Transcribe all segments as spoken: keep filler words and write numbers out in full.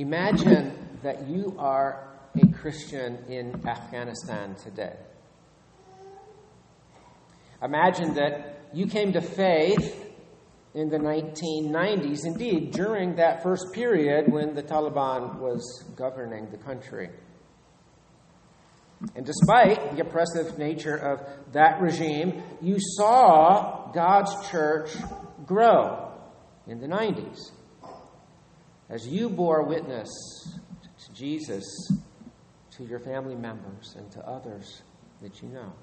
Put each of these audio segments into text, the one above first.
Imagine that you are a Christian in Afghanistan today. Imagine that you came to faith in the nineteen nineties, indeed, during that first period when the Taliban was governing the country. And despite the oppressive nature of that regime, you saw God's church grow in the nineties as you bore witness to Jesus, to your family members, and to others that you know.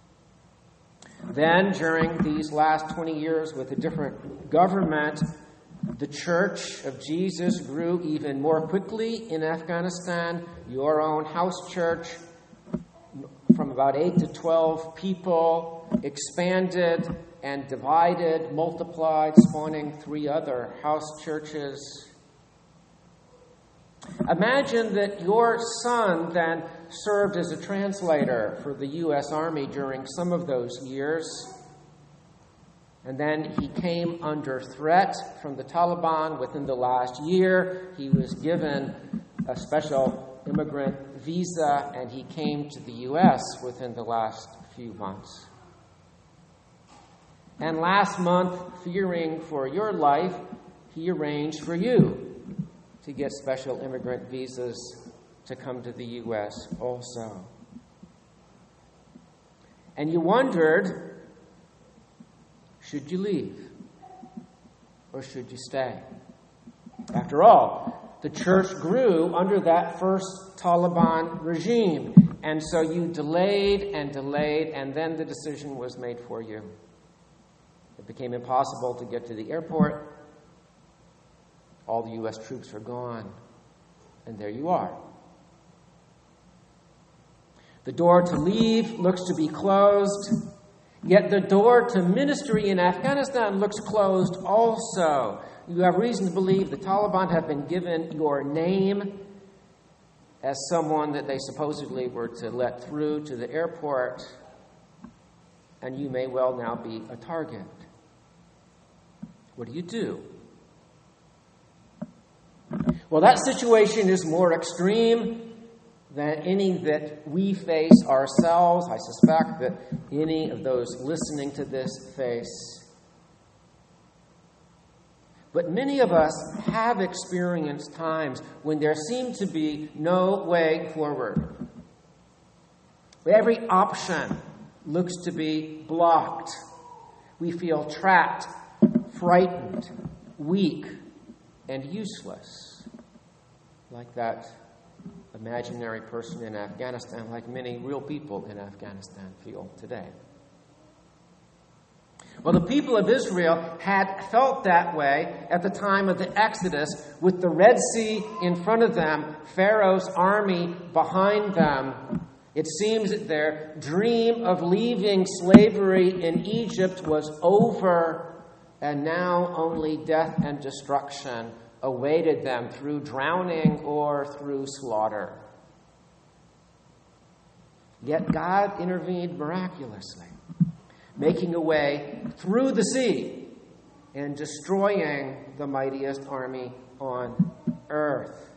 Then, during these last twenty years with a different government, the Church of Jesus grew even more quickly in Afghanistan. Your own house church, from about eight to twelve people, expanded and divided, multiplied, spawning three other house churches. Imagine that your son then served as a translator for the U S Army during some of those years. And then he came under threat from the Taliban within the last year. He was given a special immigrant visa, and he came to the U S within the last few months. And last month, fearing for your life, he arranged for you to get special immigrant visas to come to the U S also. And you wondered, should you leave or should you stay? After all, the church grew under that first Taliban regime, and so you delayed and delayed, and then the decision was made for you. It became impossible to get to the airport. All the U S troops are gone, and there you are. The door to leave looks to be closed, yet the door to ministry in Afghanistan looks closed also. You have reason to believe the Taliban have been given your name as someone that they supposedly were to let through to the airport, and you may well now be a target. What do you do? Well, that situation is more extreme than any that we face ourselves. I suspect that any of those listening to this face. But many of us have experienced times when there seemed to be no way forward. Every option looks to be blocked. We feel trapped, frightened, weak, and useless, like that imaginary person in Afghanistan, like many real people in Afghanistan feel today. Well, the people of Israel had felt that way at the time of the Exodus, with the Red Sea in front of them, Pharaoh's army behind them. It seems that their dream of leaving slavery in Egypt was over, and now only death and destruction awaited them through drowning or through slaughter. Yet God intervened miraculously, making a way through the sea and destroying the mightiest army on earth.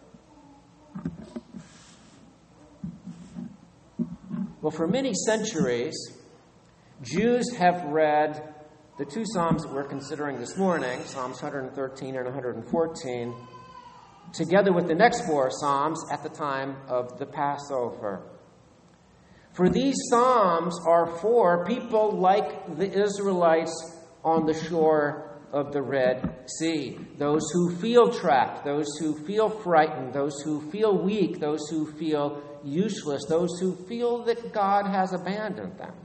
Well, for many centuries, Jews have read the two Psalms that we're considering this morning, Psalms one thirteen and one fourteen, together with the next four Psalms at the time of the Passover. For these Psalms are for people like the Israelites on the shore of the Red Sea, those who feel trapped, those who feel frightened, those who feel weak, those who feel useless, those who feel that God has abandoned them.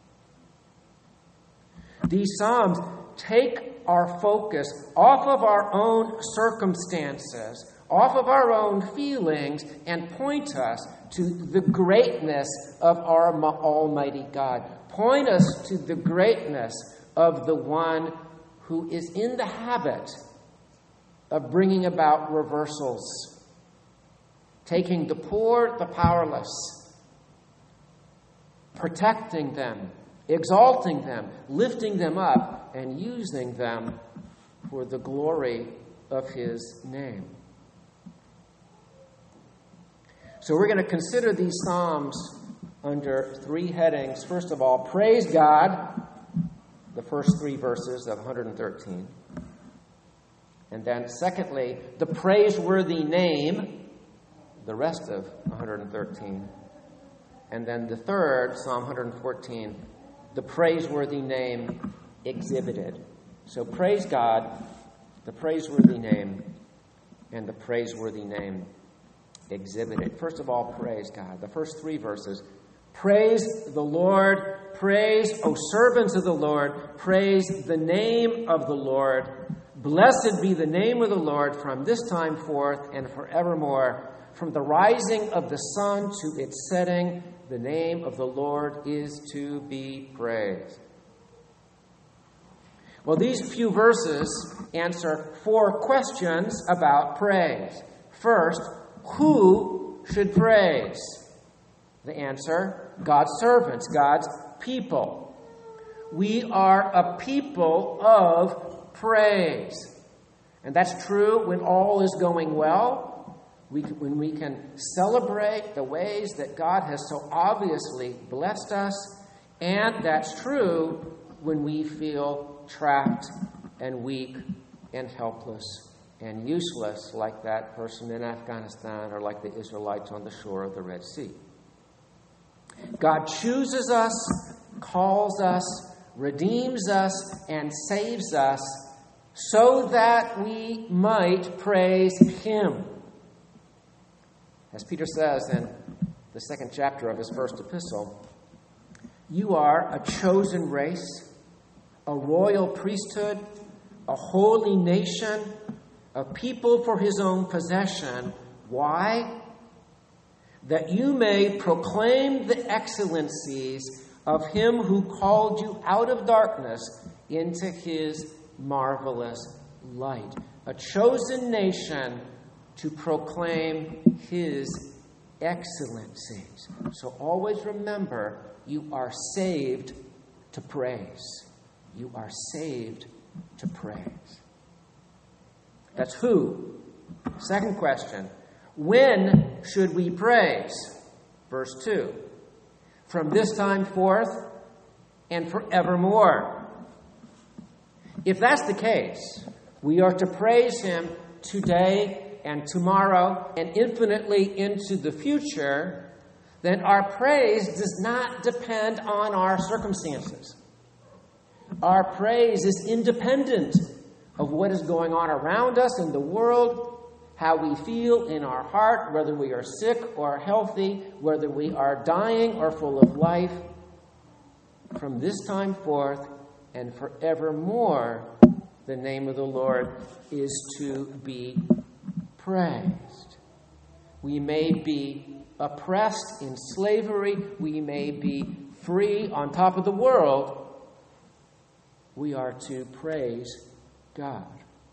These Psalms take our focus off of our own circumstances, off of our own feelings, and point us to the greatness of our Almighty God. Point us to the greatness of the one who is in the habit of bringing about reversals, taking the poor, the powerless, protecting them, exalting them, lifting them up, and using them for the glory of his name. So we're going to consider these Psalms under three headings. First of all, praise God, the first three verses of one hundred thirteen. And then secondly, the praiseworthy name, the rest of one hundred thirteen. And then the third, Psalm one hundred fourteen, the praiseworthy name exhibited. So praise God, the praiseworthy name, and the praiseworthy name exhibited. First of all, praise God. The first three verses. Praise the Lord. Praise, O servants of the Lord. Praise the name of the Lord. Blessed be the name of the Lord from this time forth and forevermore. From the rising of the sun to its setting, the name of the Lord is to be praised. Well, these few verses answer four questions about praise. First, who should praise? The answer, God's servants, God's people. We are a people of praise. And that's true when all is going well, we, when we can celebrate the ways that God has so obviously blessed us. And that's true when we feel trapped and weak and helpless and useless, like that person in Afghanistan or like the Israelites on the shore of the Red Sea. God chooses us, calls us, redeems us, and saves us so that we might praise Him. As Peter says in the second chapter of his first epistle, you are a chosen race, a royal priesthood, a holy nation, a people for His own possession. Why? That you may proclaim the excellencies of Him who called you out of darkness into His marvelous light. A chosen nation to proclaim His excellencies. So always remember, you are saved to praise. You are saved to praise. That's who. Second question. When should we praise? Verse two. From this time forth and forevermore. If that's the case, we are to praise Him today and tomorrow and infinitely into the future, then our praise does not depend on our circumstances. Our praise is independent of what is going on around us in the world, how we feel in our heart, whether we are sick or healthy, whether we are dying or full of life. From this time forth and forevermore, the name of the Lord is to be praised. We may be oppressed in slavery. We may be free on top of the world. We are to praise God.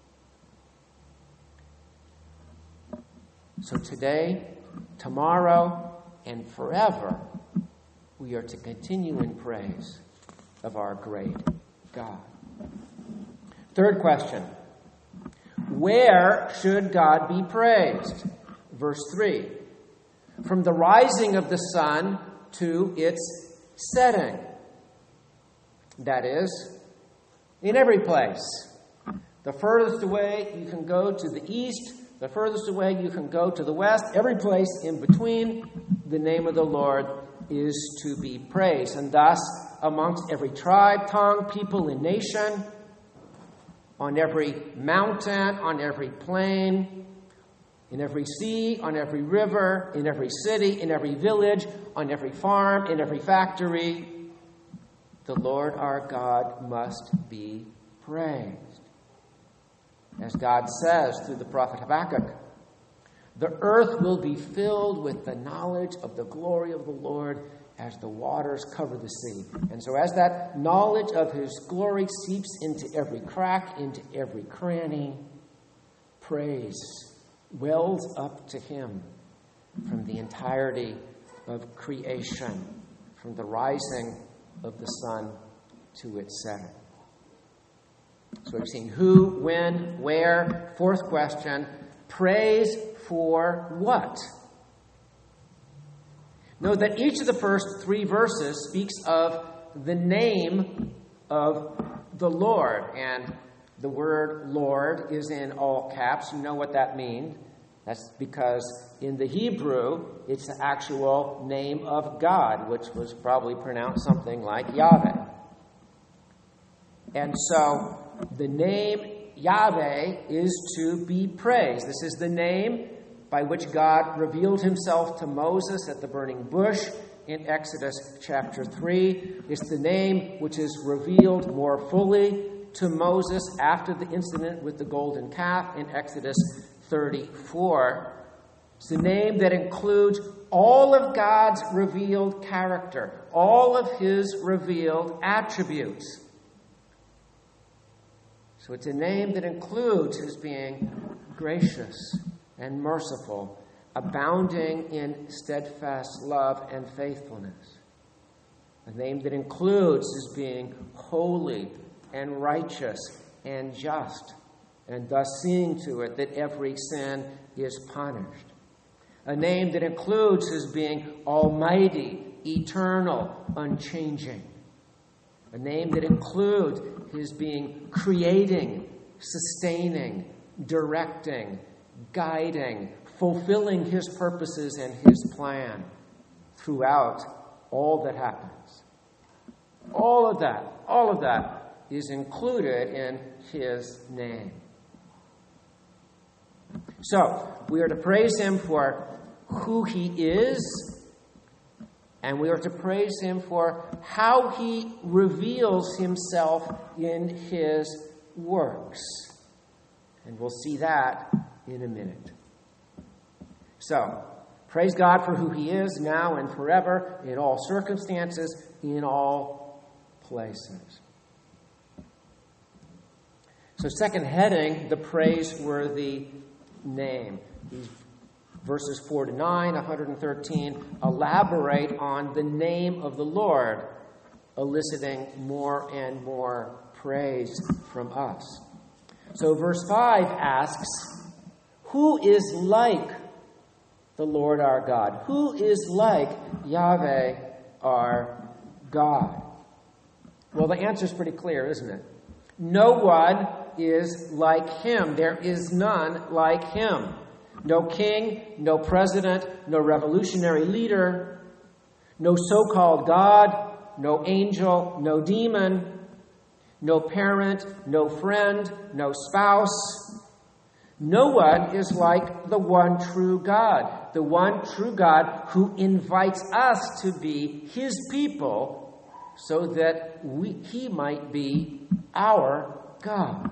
So today, tomorrow, and forever, we are to continue in praise of our great God. Third question. Where should God be praised? Verse three. From the rising of the sun to its setting. That is, in every place. The furthest away you can go to the east, the furthest away you can go to the west, every place in between, the name of the Lord is to be praised. And thus, amongst every tribe, tongue, people, and nation, on every mountain, on every plain, in every sea, on every river, in every city, in every village, on every farm, in every factory, the Lord our God must be praised. As God says through the prophet Habakkuk, the earth will be filled with the knowledge of the glory of the Lord as the waters cover the sea. And so as that knowledge of His glory seeps into every crack, into every cranny, praise wells up to Him from the entirety of creation, from the rising of the sun to its setting. So we've seen who, when, where. Fourth question, praise for what? Note that each of the first three verses speaks of the name of the Lord. And the word Lord is in all caps. You know what that means. That's because in the Hebrew, it's the actual name of God, which was probably pronounced something like Yahweh. And so the name Yahweh is to be praised. This is the name by which God revealed himself to Moses at the burning bush in Exodus chapter three. It's the name which is revealed more fully to Moses after the incident with the golden calf in Exodus thirty-four. It's the name that includes all of God's revealed character, all of his revealed attributes. So it's a name that includes his being gracious and merciful, abounding in steadfast love and faithfulness. A name that includes his being holy and righteous and just, and thus seeing to it that every sin is punished. A name that includes his being almighty, eternal, unchanging. A name that includes his being creating, sustaining, directing, guiding, fulfilling his purposes and his plan throughout all that happens. All of that, all of that is included in his name. So, we are to praise him for who he is, and we are to praise him for how he reveals himself in his works. And we'll see that in a minute. So, praise God for who he is now and forever, in all circumstances, in all places. So, second heading, the praiseworthy name. These verses four to nine, one hundred thirteen, elaborate on the name of the Lord, eliciting more and more praise from us. So verse five asks, who is like the Lord our God? Who is like Yahweh our God? Well, the answer is pretty clear, isn't it? No one is like him. There is none like him. No king, no president, no revolutionary leader, no so-called God, no angel, no demon, no parent, no friend, no spouse. No one is like the one true God, the one true God who invites us to be his people so that we, he might be our God.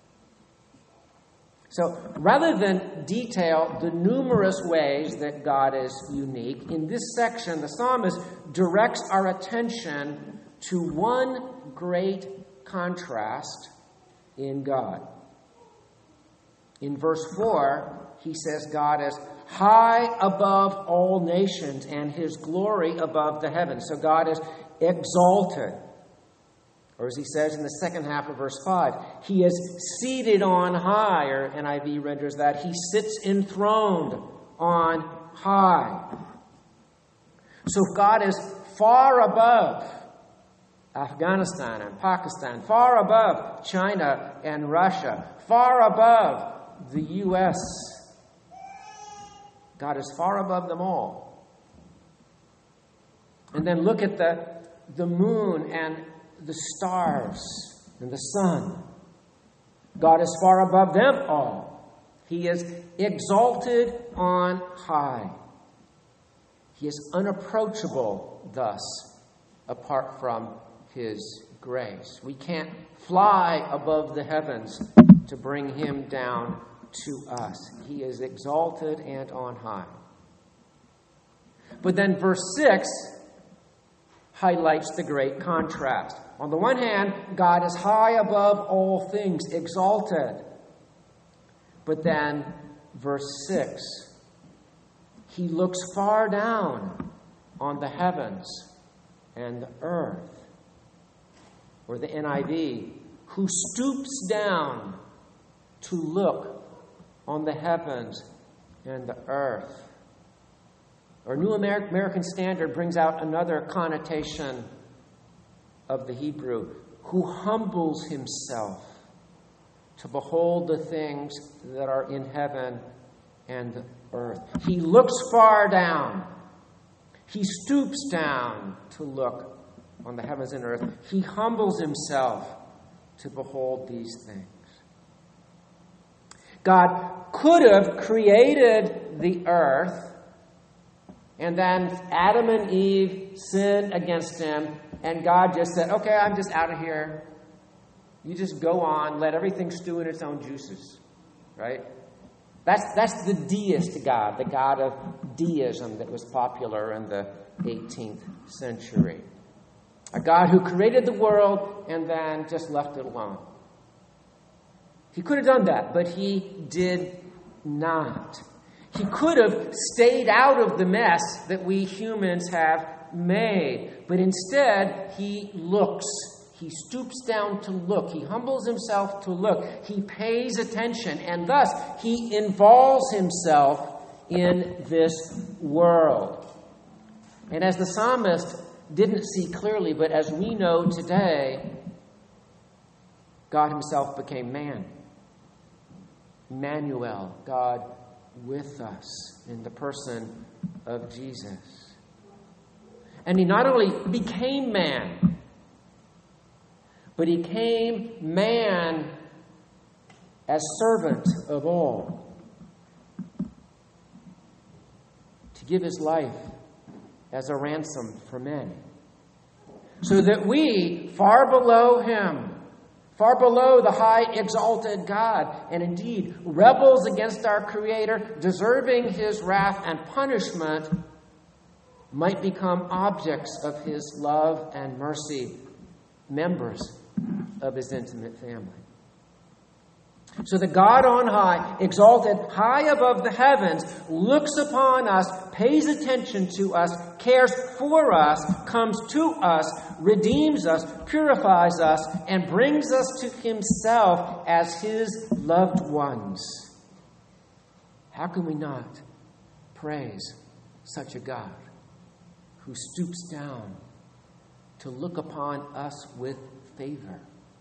So rather than detail the numerous ways that God is unique, in this section the psalmist directs our attention to one great contrast in God. In verse four, he says God is high above all nations and his glory above the heavens. So God is exalted. Or as he says in the second half of verse five, he is seated on high, or N I V renders that, he sits enthroned on high. So God is far above Afghanistan and Pakistan, far above China and Russia, far above the U S. God is far above them all. And then look at the, the moon and the stars and the sun. God is far above them all. He is exalted on high. He is unapproachable thus, apart from his grace. We can't fly above the heavens to bring him down to us. He is exalted and on high. But then verse six highlights the great contrast. On the one hand, God is high above all things, exalted. But then, verse six, he looks far down on the heavens and the earth. Or the N I V, who stoops down to look on the heavens and the earth. Or New Amer- American Standard brings out another connotation of the Hebrew, who humbles himself to behold the things that are in heaven and the earth. He looks far down. He stoops down to look on the heavens and earth. He humbles himself to behold these things. God could have created the earth, and then Adam and Eve sinned against him, and God just said, okay, I'm just out of here. You just go on, let everything stew in its own juices, right? That's, that's the deist God, the God of deism that was popular in the eighteenth century. A God who created the world and then just left it alone. He could have done that, but he did not. He could have stayed out of the mess that we humans have made, but instead he looks. He stoops down to look. He humbles himself to look. He pays attention, and thus he involves himself in this world. And as the psalmist didn't see clearly, but as we know today, God himself became man. Emmanuel, God with us in the person of Jesus. And he not only became man, but he came man as servant of all, to give his life as a ransom for many, so that we, far below him, far below the high exalted God, and indeed rebels against our Creator, deserving his wrath and punishment, might become objects of his love and mercy, members of his intimate family. So the God on high, exalted high above the heavens, looks upon us, pays attention to us, cares for us, comes to us, redeems us, purifies us, and brings us to himself as his loved ones. How can we not praise such a God who stoops down to look upon us with favor?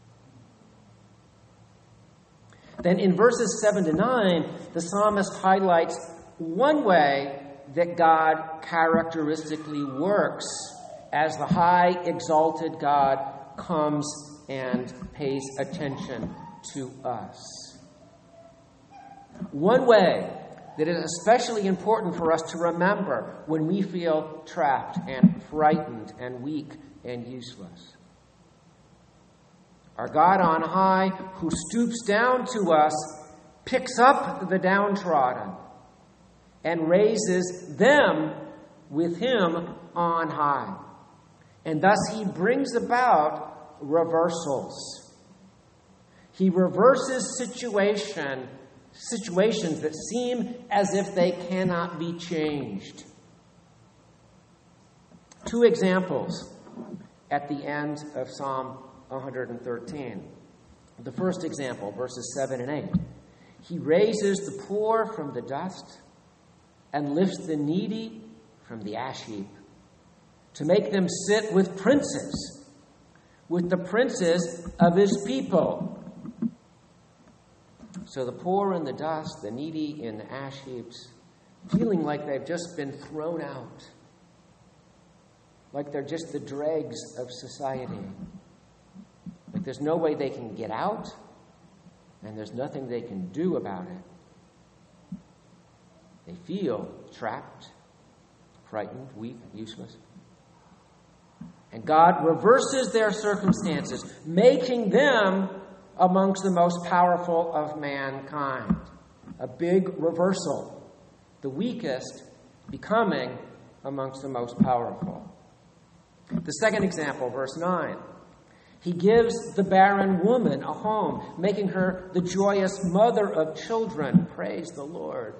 Then in verses seven to nine, the psalmist highlights one way that God characteristically works as the high, exalted God comes and pays attention to us. One way that is especially important for us to remember when we feel trapped and frightened and weak and useless. Our God on high, who stoops down to us, picks up the downtrodden and raises them with him on high. And thus he brings about reversals. He reverses situation, situations that seem as if they cannot be changed. Two examples at the end of Psalm one thirteen. The first example, verses seven and eight. He raises the poor from the dust and lifts the needy from the ash heap to make them sit with princes, with the princes of his people. So the poor in the dust, the needy in the ash heaps, feeling like they've just been thrown out, like they're just the dregs of society. Like there's no way they can get out, and there's nothing they can do about it. They feel trapped, frightened, weak, useless. And God reverses their circumstances, making them amongst the most powerful of mankind. A big reversal. The weakest becoming amongst the most powerful. The second example, verse nine. He gives the barren woman a home, making her the joyous mother of children. Praise the Lord.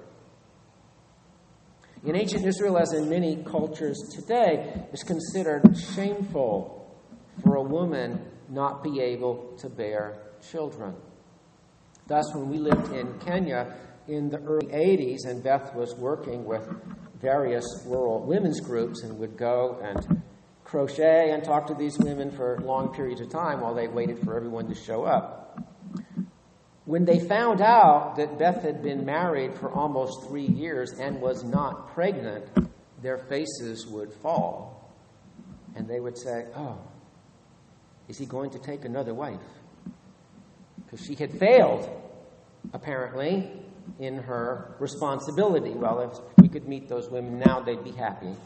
In ancient Israel, as in many cultures today, it's considered shameful for a woman not be able to bear children. Thus, when we lived in Kenya in the early eighties and Beth was working with various rural women's groups and would go and crochet and talk to these women for long periods of time while they waited for everyone to show up. When they found out that Beth had been married for almost three years and was not pregnant, their faces would fall. And they would say, oh, is he going to take another wife? Because she had failed, apparently, in her responsibility. Well, if we could meet those women now, they'd be happy.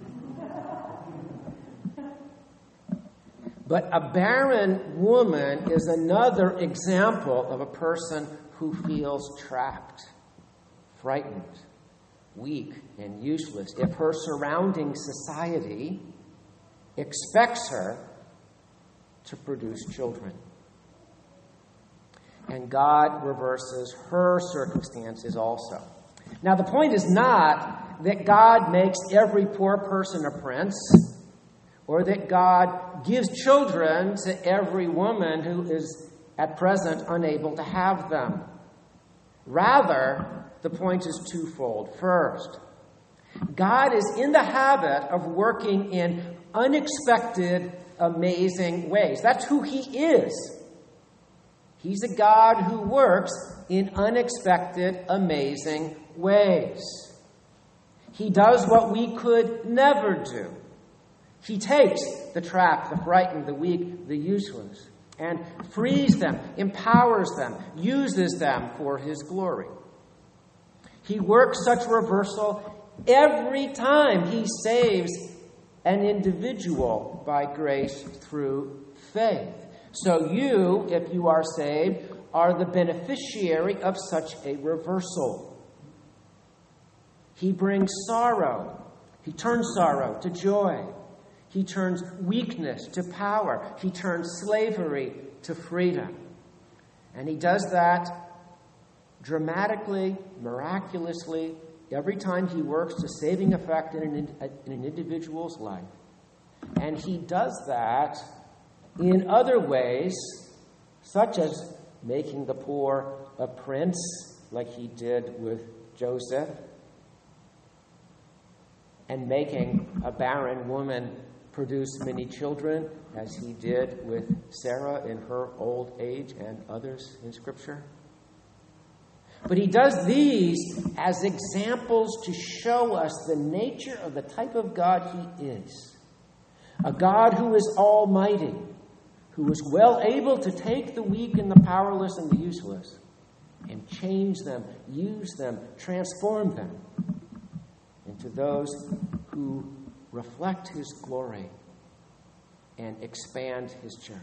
But a barren woman is another example of a person who feels trapped, frightened, weak, and useless if her surrounding society expects her to produce children. And God reverses her circumstances also. Now, the point is not that God makes every poor person a prince, or that God gives children to every woman who is at present unable to have them. Rather, the point is twofold. First, God is in the habit of working in unexpected, amazing ways. That's who he is. He's a God who works in unexpected, amazing ways. He does what we could never do. He takes the trapped, the frightened, the weak, the useless, and frees them, empowers them, uses them for his glory. He works such reversal every time he saves an individual by grace through faith. So you, if you are saved, are the beneficiary of such a reversal. He brings sorrow. He turns sorrow to joy. He turns weakness to power. He turns slavery to freedom. And he does that dramatically, miraculously, every time he works to saving effect in an, in an individual's life. And he does that in other ways, such as making the poor a prince, like he did with Joseph, and making a barren woman produce many children, as he did with Sarah in her old age and others in Scripture. But he does these as examples to show us the nature of the type of God he is. A God who is almighty, who is well able to take the weak and the powerless and the useless and change them, use them, transform them into those who reflect his glory and expand his church.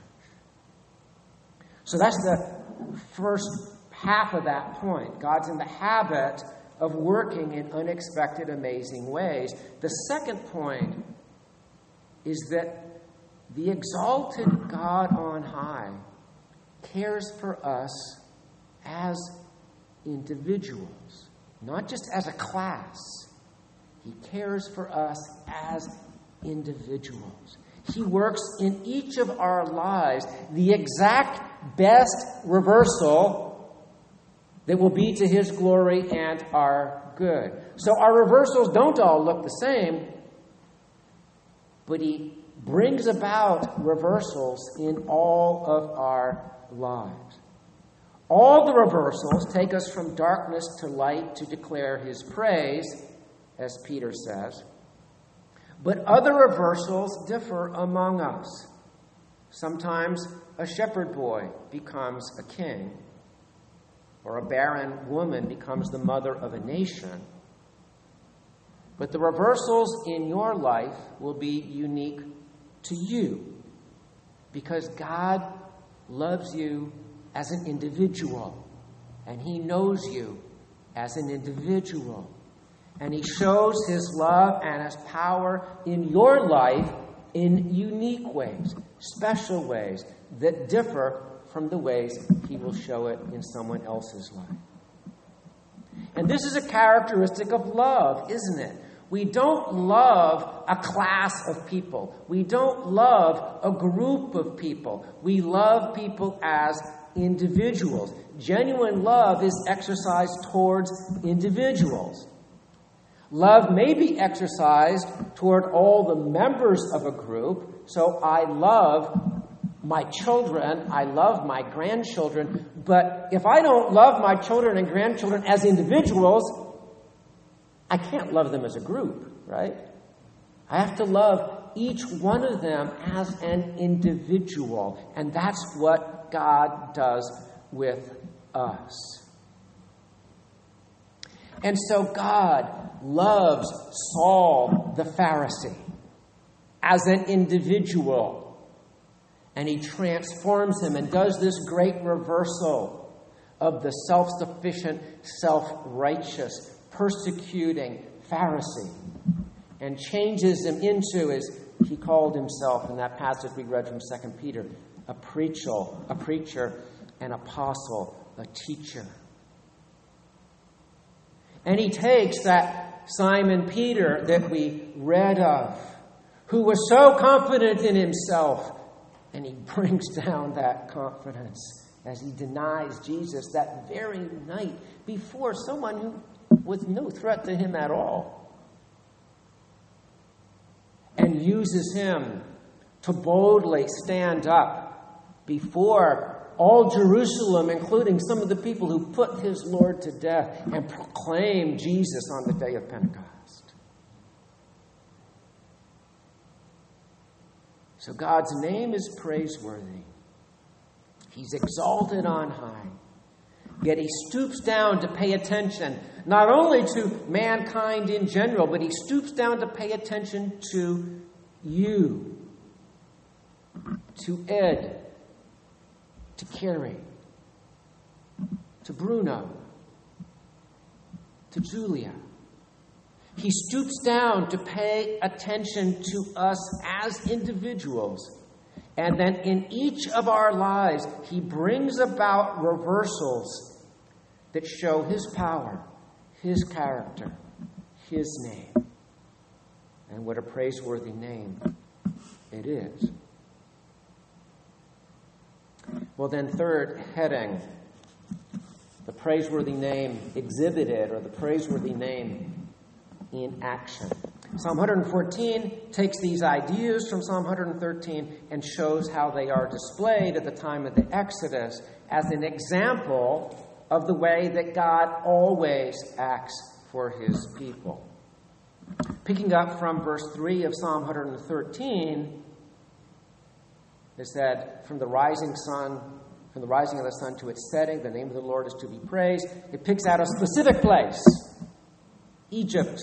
So that's the first half of that point. God's in the habit of working in unexpected, amazing ways. The second point is that the exalted God on high cares for us as individuals, not just as a class. He cares for us as individuals. He works in each of our lives the exact best reversal that will be to his glory and our good. So our reversals don't all look the same, but he brings about reversals in all of our lives. All the reversals take us from darkness to light to declare his praise, as Peter says. But other reversals differ among us. Sometimes a shepherd boy becomes a king, or a barren woman becomes the mother of a nation. But the reversals in your life will be unique to you, because God loves you as an individual, and he knows you as an individual. And he shows his love and his power in your life in unique ways, special ways that differ from the ways he will show it in someone else's life. And this is a characteristic of love, isn't it? We don't love a class of people. We don't love a group of people. We love people as individuals. Genuine love is exercised towards individuals. Love may be exercised toward all the members of a group. So I love my children, I love my grandchildren, but if I don't love my children and grandchildren as individuals, I can't love them as a group, right? I have to love each one of them as an individual, and that's what God does with us. And so God loves Saul the Pharisee as an individual. And he transforms him and does this great reversal of the self-sufficient, self-righteous, persecuting Pharisee and changes him into, as he called himself in that passage we read from Second Peter, a preacher, a preacher, an apostle, a teacher. And he takes that Simon Peter that we read of, who was so confident in himself, and he brings down that confidence as he denies Jesus that very night before someone who was no threat to him at all, and uses him to boldly stand up before all Jerusalem, including some of the people who put his Lord to death, and proclaim Jesus on the day of Pentecost. So God's name is praiseworthy. He's exalted on high. Yet he stoops down to pay attention, not only to mankind in general, but he stoops down to pay attention to you, to Ed, to Carrie, to Bruno, to Julia. He stoops down to pay attention to us as individuals. And then in each of our lives, he brings about reversals that show his power, his character, his name. And what a praiseworthy name it is. Well, then, third heading, the praiseworthy name exhibited, or the praiseworthy name in action. Psalm one fourteen takes these ideas from Psalm one thirteen and shows how they are displayed at the time of the Exodus as an example of the way that God always acts for his people. Picking up from verse three of Psalm one thirteen, it said, from the rising sun, from the rising of the sun to its setting, the name of the Lord is to be praised. It picks out a specific place, Egypt,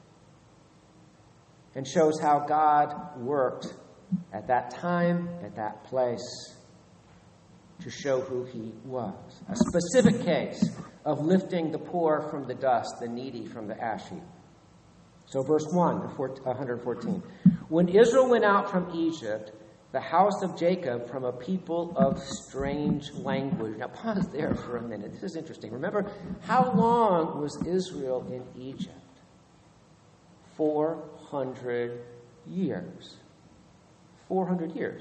and shows how God worked at that time, at that place, to show who he was. A specific case of lifting the poor from the dust, the needy from the ash heap. So verse one of one fourteen. When Israel went out from Egypt, the house of Jacob from a people of strange language. Now pause there for a minute. This is interesting. Remember, how long was Israel in Egypt? Four hundred years. Four hundred years.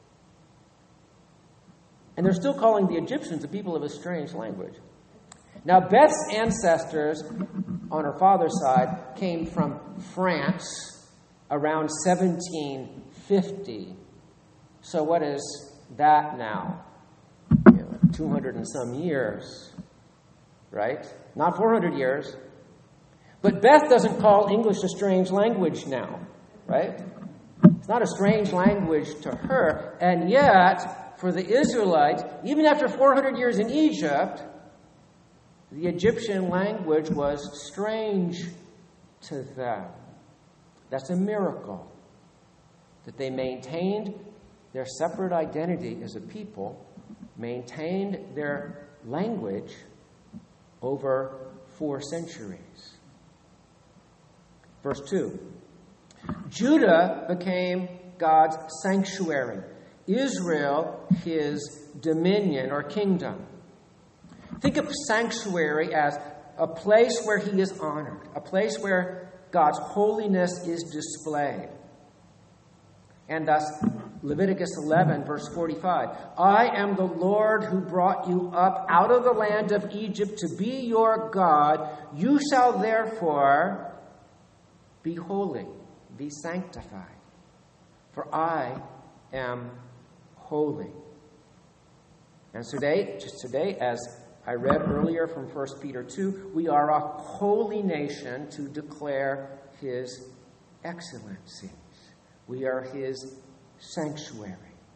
And they're still calling the Egyptians a people of a strange language. Now, Beth's ancestors on her father's side came from France around seventeen fifty. So what is that now? You know, two hundred and some years, right? Not four hundred years. But Beth doesn't call English a strange language now, right? It's not a strange language to her. And yet, for the Israelites, even after four hundred years in Egypt, the Egyptian language was strange to them. That's a miracle. That they maintained their separate identity as a people, maintained their language over four centuries. Verse two. Judah became God's sanctuary. Israel, his dominion or kingdom. Think of sanctuary as a place where he is honored, a place where God's holiness is displayed. And thus, Leviticus eleven, verse forty-five, I am the Lord who brought you up out of the land of Egypt to be your God. You shall therefore Be holy, be sanctified, for I am holy. And today, just today, as I read earlier from First Peter two, we are a holy nation to declare his excellencies. We are his sanctuary.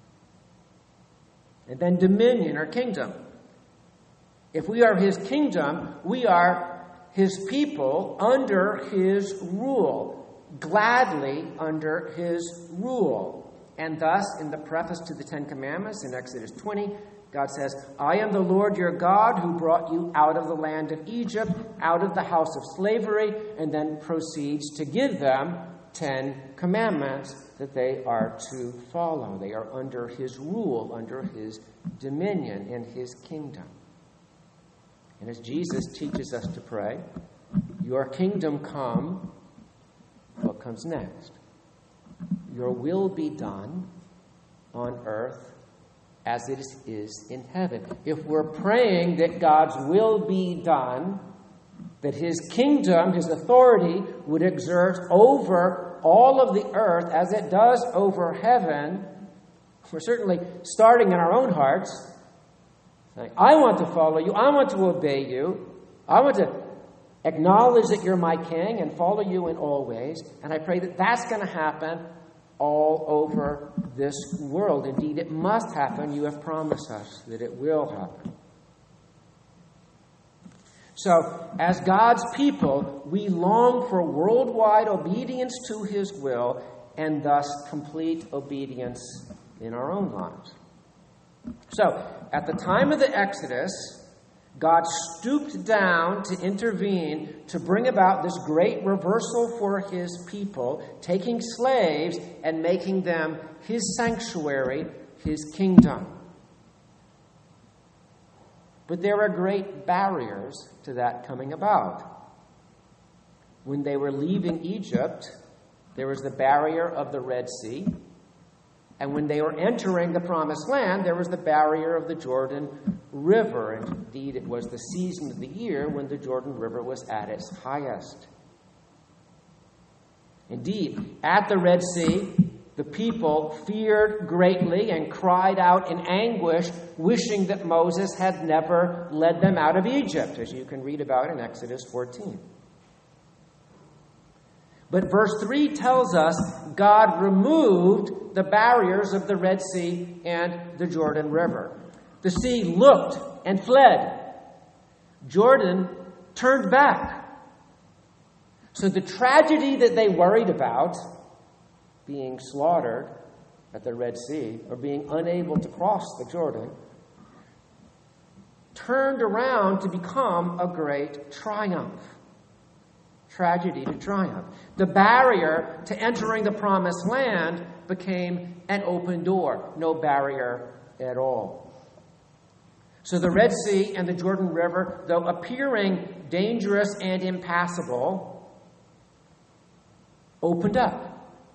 And then dominion or kingdom. If we are his kingdom, we are his people under his rule, gladly under his rule. And thus, in the preface to the Ten Commandments in Exodus twenty, God says, I am the Lord your God who brought you out of the land of Egypt, out of the house of slavery, and then proceeds to give them Ten Commandments that they are to follow. They are under his rule, under his dominion, in his kingdom. And as Jesus teaches us to pray, your kingdom come, what comes next? Your will be done on earth as it is in heaven. If we're praying that God's will be done, that his kingdom, his authority, would exert over all of the earth as it does over heaven, we're certainly starting in our own hearts, saying, I want to follow you, I want to obey you, I want to acknowledge that you're my king and follow you in all ways, and I pray that that's going to happen all over this world. Indeed, it must happen. You have promised us that it will happen. So, as God's people, we long for worldwide obedience to his will and thus complete obedience in our own lives. So, at the time of the Exodus, God stooped down to intervene to bring about this great reversal for his people, taking slaves and making them his sanctuary, his kingdom. But there are great barriers to that coming about. When they were leaving Egypt, there was the barrier of the Red Sea. And when they were entering the Promised Land, there was the barrier of the Jordan River. And indeed, it was the season of the year when the Jordan River was at its highest. Indeed, at the Red Sea, the people feared greatly and cried out in anguish, wishing that Moses had never led them out of Egypt, as you can read about in Exodus fourteen. But verse three tells us God removed the barriers of the Red Sea and the Jordan River. The sea looked and fled. Jordan turned back. So the tragedy that they worried about, being slaughtered at the Red Sea or being unable to cross the Jordan, turned around to become a great triumph. Tragedy to triumph. The barrier to entering the Promised Land became an open door, no barrier at all. So the Red Sea and the Jordan River, though appearing dangerous and impassable, opened up.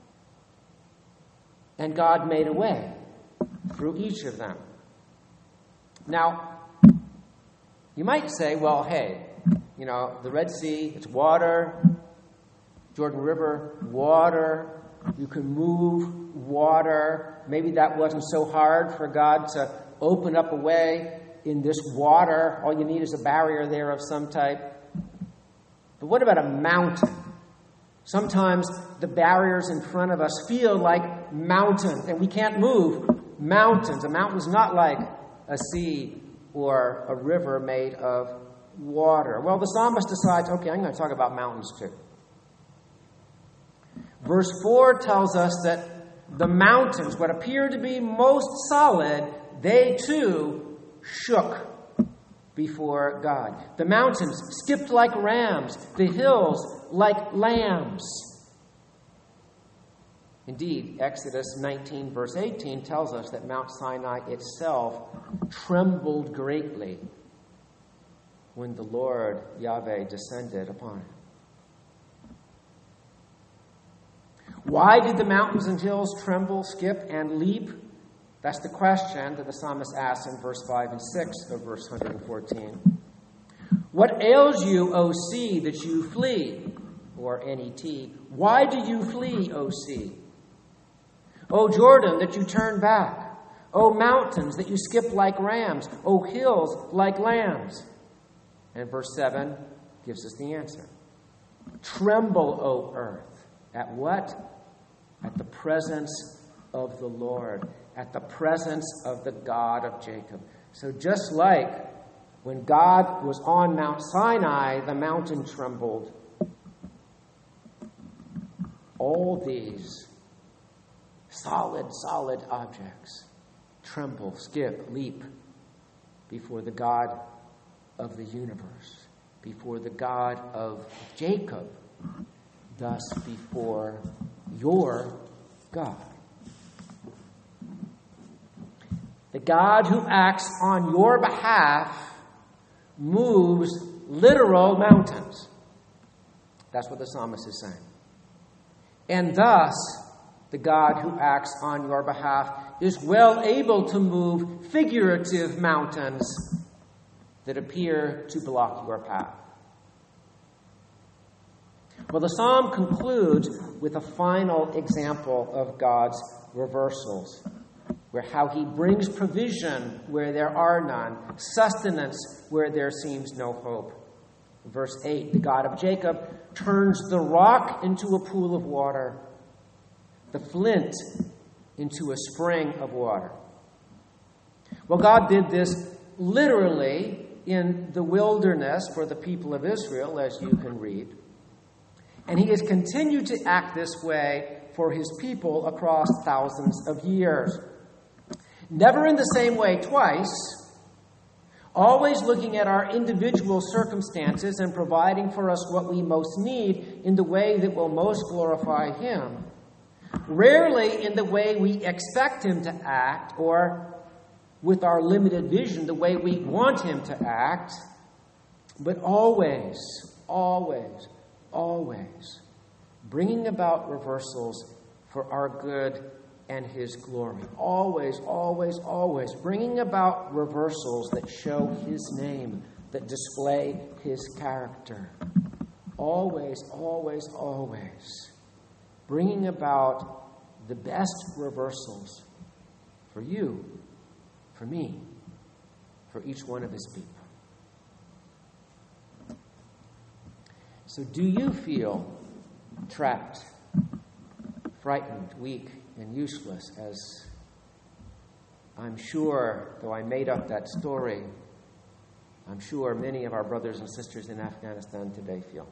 And God made a way through each of them. Now, you might say, well, hey, you know, the Red Sea, it's water. Jordan River, water. You can move water. Maybe that wasn't so hard for God to open up a way in this water. All you need is a barrier there of some type. But what about a mountain? Sometimes the barriers in front of us feel like mountains, and we can't move mountains. A mountain's not like a sea or a river made of water. Well, the psalmist decides, okay, I'm going to talk about mountains too. Verse four tells us that the mountains, what appear to be most solid, they too shook before God. The mountains skipped like rams, the hills like lambs. Indeed, Exodus nineteen, verse eighteen tells us that Mount Sinai itself trembled greatly when the Lord, Yahweh, descended upon it. Why did the mountains and hills tremble, skip, and leap? That's the question that the psalmist asks in verse five and six of verse one hundred fourteen. What ails you, O sea, that you flee? or N E T, why do you flee, O sea? O Jordan, that you turn back. O mountains, that you skip like rams. O hills, like lambs. And verse seven gives us the answer. Tremble, O earth. At what? At the presence of the Lord. At the presence of the God of Jacob. So just like when God was on Mount Sinai, the mountain trembled. All these solid, solid objects tremble, skip, leap before the God of the universe, before the God of Jacob, thus before your God. The God who acts on your behalf moves literal mountains. That's what the psalmist is saying. And thus, the God who acts on your behalf is well able to move figurative mountains that appear to block your path. Well, the psalm concludes with a final example of God's reversals, where how he brings provision where there are none, sustenance where there seems no hope. Verse eight, the God of Jacob turns the rock into a pool of water, the flint into a spring of water. Well, God did this literally in the wilderness for the people of Israel, as you can read. And he has continued to act this way for his people across thousands of years. Never in the same way twice, always looking at our individual circumstances and providing for us what we most need in the way that will most glorify him. Rarely in the way we expect him to act, or with our limited vision, the way we want him to act, but always, always, always bringing about reversals for our good and his glory. Always, always, always bringing about reversals that show his name, that display his character. Always, always, always bringing about the best reversals for you, for me, for each one of his people. So do you feel trapped, frightened, weak, and useless, as I'm sure, though I made up that story, I'm sure many of our brothers and sisters in Afghanistan today feel?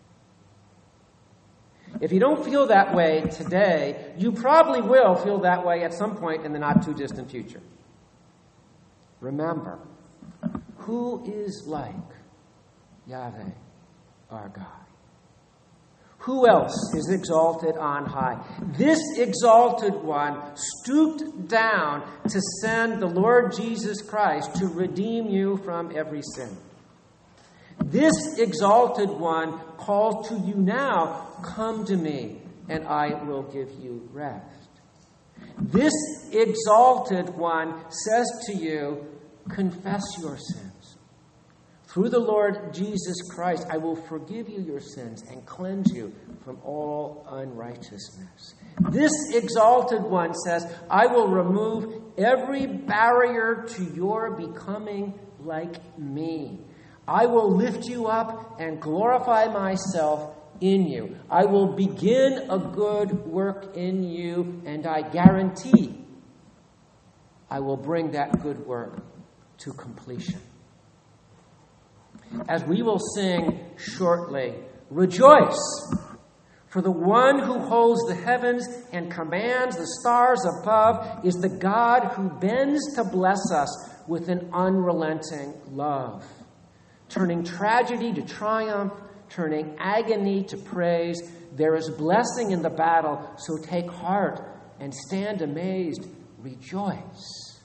If you don't feel that way today, you probably will feel that way at some point in the not-too-distant future. Remember, who is like Yahweh, our God? Who else is exalted on high? This exalted one stooped down to send the Lord Jesus Christ to redeem you from every sin. This exalted one calls to you now, come to me, and I will give you rest. This exalted one says to you, confess your sins. Through the Lord Jesus Christ, I will forgive you your sins and cleanse you from all unrighteousness. This exalted one says, I will remove every barrier to your becoming like me. I will lift you up and glorify myself in you. I will begin a good work in you, and I guarantee I will bring that good work to completion. As we will sing shortly, rejoice, for the one who holds the heavens and commands the stars above is the God who bends to bless us with an unrelenting love, turning tragedy to triumph, turning agony to praise. There is blessing in the battle, so take heart and stand amazed. Rejoice.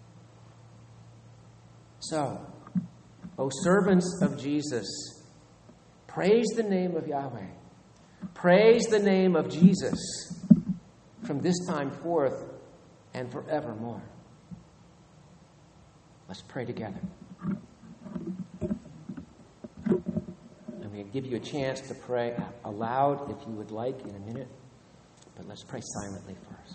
So, O servants of Jesus, praise the name of Yahweh. Praise the name of Jesus from this time forth and forevermore. Let's pray together. And we going to give you a chance to pray aloud if you would like in a minute, but let's pray silently first.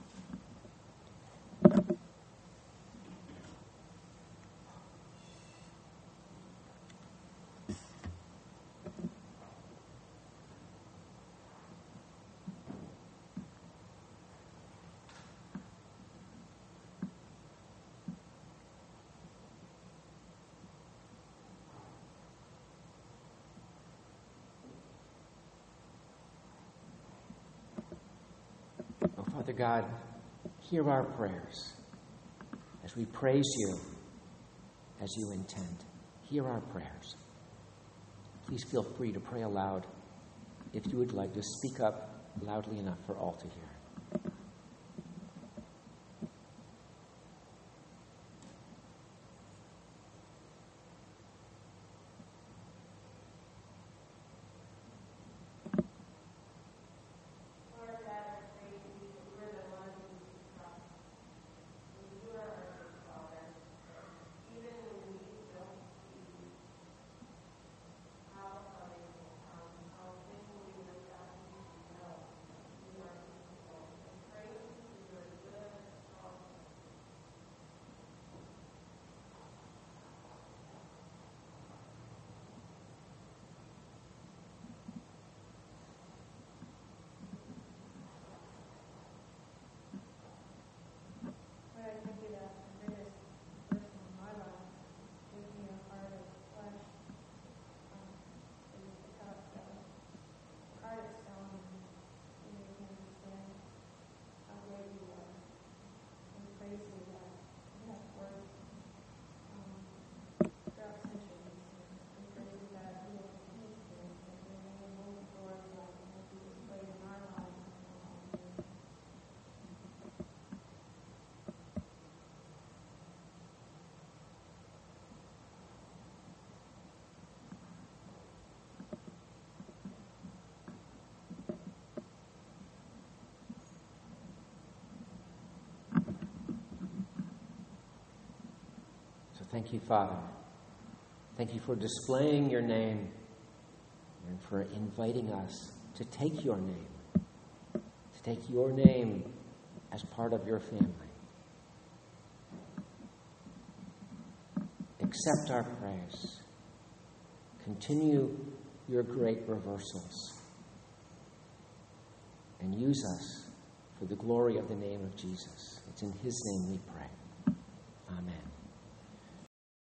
Father God, hear our prayers as we praise you as you intend. Hear our prayers. Please feel free to pray aloud if you would like to speak up loudly enough for all to hear. Thank you, Father. Thank you for displaying your name and for inviting us to take your name, to take your name as part of your family. Accept our praise. Continue your great reversals and use us for the glory of the name of Jesus. It's in his name we pray. Amen.